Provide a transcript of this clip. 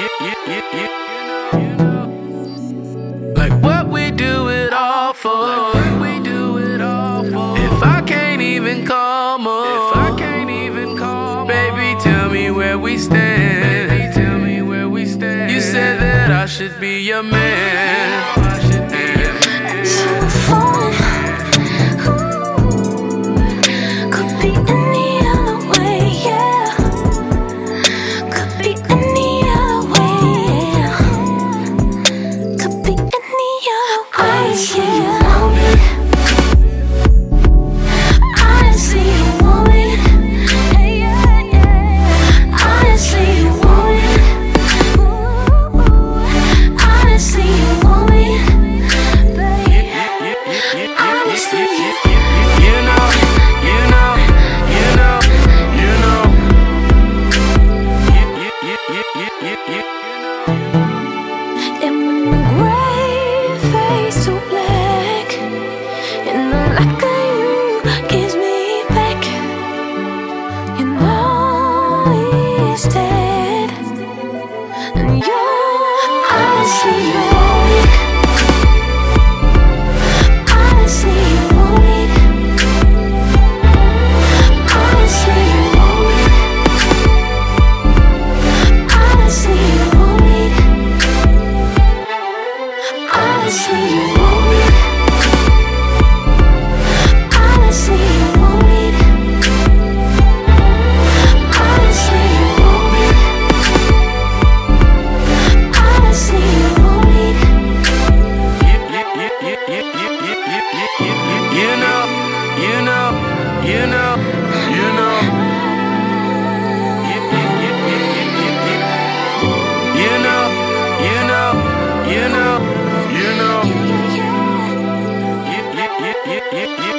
Like what we do it all for. If I can't even come up, baby, tell me where we stand. You said that I should be your man. And when the gray fades to black and the lack of you gives me back, you know he's dead. And I see you weak. I see you weak. I see you weak. I see you weak. I see you weak. I see you weak. I see you weak. I see you weak. You know, you know, you know, you know. You know, you know, you know, you know.